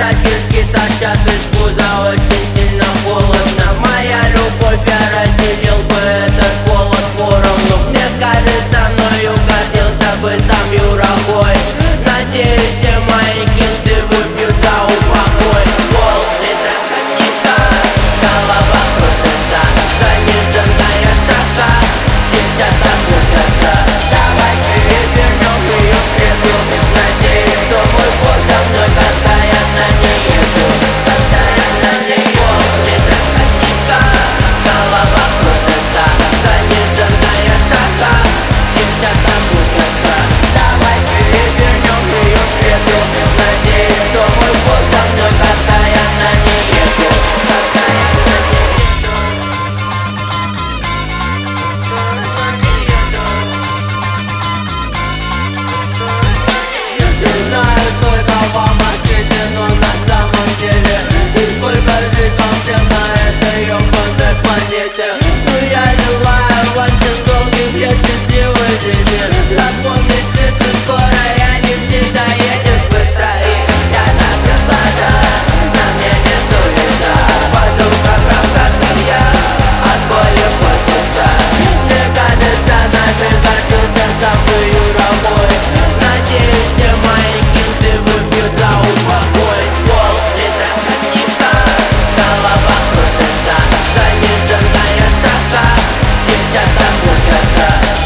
когда кишки торчат из пуза, очень сильно холодно. Моя любовь, я разделил бы этот голод поровну. Мне кажется, мною гордился бы сам Юрагой. Надеюсь, все мои кенты выпьют за упокой. Пол-литра коньяка, голова крутится, заниженная строка, девчата крутятся. Давай перевернем ее в среду. Надеюсь, что мой босс со мной, когда я на ней еду. Когда я на ней. Пол-литра коньяка, голова крутится, заниженная строка, девчата крутятся. Давай перевернем ее в среду. Надеюсь, что мой босс со мной, когда я на ней еду. Когда я на ней Не знаю, сколько вам ответили, но на самом деле и сколько жителей всем на этой ёбаной планете. Но я желаю вам всем долгих лет счастливой жизни. Запомните, что скорая не всегда едет быстро. И я закрыл глаза, на мне нету лица. Подруга прав, как я, от боли хочется. Мне кажется, наш изготовился самый Юрагой. Надеюсь, все мои кенты выпьют за упокой. Пол-литра коньяка, голова крутится, заниженная строка, девчата крутятся.